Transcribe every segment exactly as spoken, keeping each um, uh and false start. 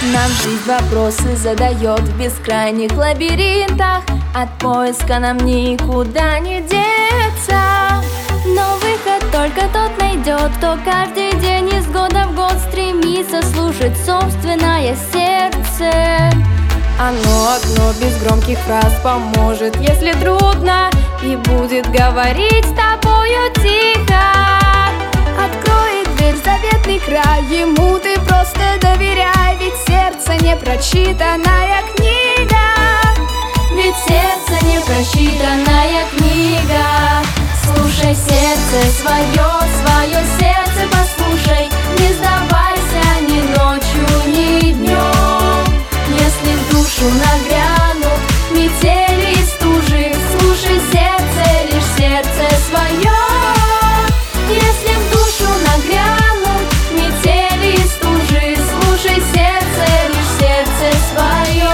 Нам жизнь вопросы задает в бескрайних лабиринтах. От поиска нам никуда не деться. Но выход только тот найдет, кто каждый день из года в год стремится слушать собственное сердце. Оно одно без громких фраз поможет, если трудно, и будет говорить с тобою тихо. Откроет дверь в заветный край, ему ты просто доверяй, ведь сердце не прочитанная книга. Ведь сердце не прочитанная книга. Слушай сердце свое, свое сердце послушай. Не сдавайся ни ночью, ни днем. Если в душу нагрянут метели и стужи, слушай сердце, лишь сердце свое. Если в душу нагрянут метели и стужи, слушай сердце, лишь сердце свое.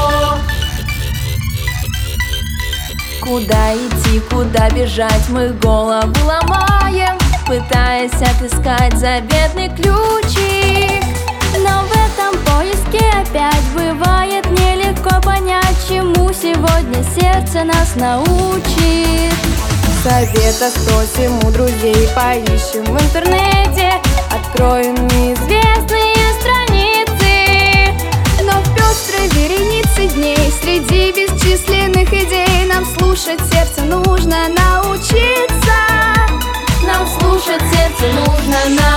Куда идти, куда бежать, мы голову ломаем, пытаясь отыскать заветный ключик. Но в этом поиске опять бывает нелегко понять, чему сегодня сердце нас научит. Совета спросим у друзей, поищем в интернете, откроем неизвестные страницы. Но в пестрой веренице дней, среди бесчисленных идей, нам слушать сердце нужно научиться. Нам слушать сердце нужно научиться.